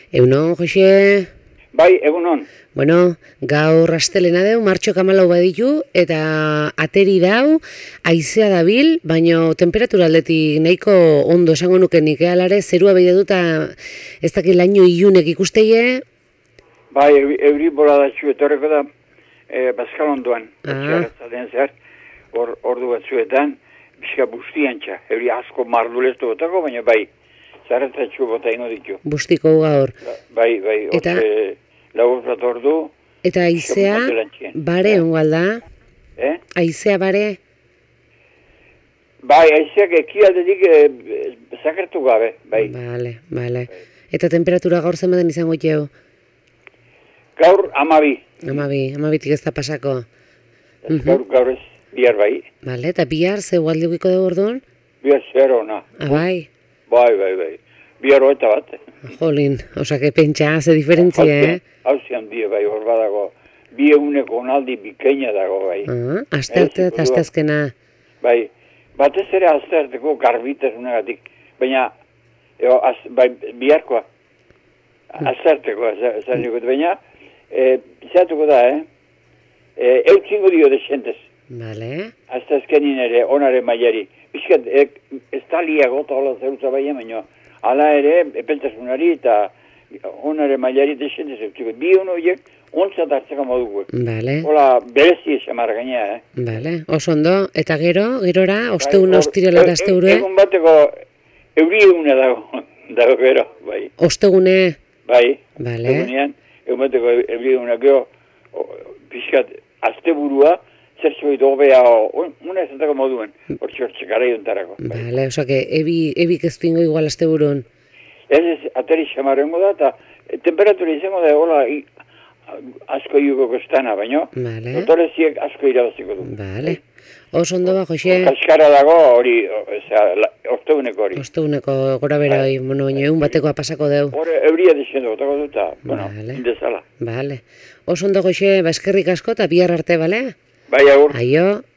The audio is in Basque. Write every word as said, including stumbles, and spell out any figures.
Egunon, Jose? Bai, egunon. Bueno, gaur astelena deu, martxok hamalau baditu, eta ateri dau, haizea dabil, baino temperatura aldetik nahiko ondo esango nuke nik, alare, zerua behide duta ez dakit laino ilunek ikusteie? Bai, euri boladatxu etorreko da, e, Baskalondoan, batxarratzen zer, or, ordu batzuetan, bizka bustiantxa, euri asko marduleztu botako, baina bai, zarratzatxu bota ino ditu. Bustiko gaur. Bai, bai, eta, orte, lagur bat ordu. Eta haizea, bare ongo alda? Eh? Haizea bare? Bai, haizeak ekialdetik e, zakertu gabe, bai. Bale, bale. Bai. Eta temperatura gaur zenbaten izango jau? Gaur amabi. Amabi, amabitik ez da pasako. Gaur, gaur ez, bihar bai. Bale, eta bihar ze gualdiukiko dugu orduan? Bihar zero, na. Ah, bai? Bai, bai, bai. Bihar oeta bat. Jolin, osake pentsa, ze diferentzia, eh? Hauzi handia, bai, hor badago. Bi eguneko onaldi bikaina dago, bai. Ah, aste arte eta aste azkena. Bai, batez ere aste arteko garbitasunagatik. Baina, eo, az, bai, biharkoa. Aste arteko, esan dut, baina, e, zehatuko da, eh? E, eutzingo dio desentez. Bale. Aste azkenin ere, onare mailari. Bizkat, e, ez talia gota hola zerutza baina, baina, ala ere, epeltasunari eta onare mailari desentez eutziko. Bi hono horiek, ontzat hartzaka moduko. Bale. Hola, berezi esamar gainea, eh? Bale, oso ondo. Eta gero, gerora, ostegun ostirela da azte urue? Egun bateko, euri egune dago, dago gero, bai. Ostegune? Bai. Bale. Egunean, egun bateko euri egune gero, pixkat, azte burua, zer zoit hobea, una ezatako moduen, hor txortxe gara jontarako. Bale, osake, ebi, ebik ez duingo igual azte burun. Ez ez, ateri xamarrengo da, eta temperatura izango da, hola, i, asko iuko kostana, baino, vale. Otoreziek asko irabaziko du. Vale. Oso ondo ba, Jose? Kaskara dago hori, osteguneko hori. Osteguneko gora bera hori, bueno, baina egun batekoa pasako deu. Hore, euria dixendo, otako duta, bueno, vale. Indezala. Vale. Oso ondo, Jose, ba, eskerrik asko eta bihar arte, bale? Bai, agur. Aio.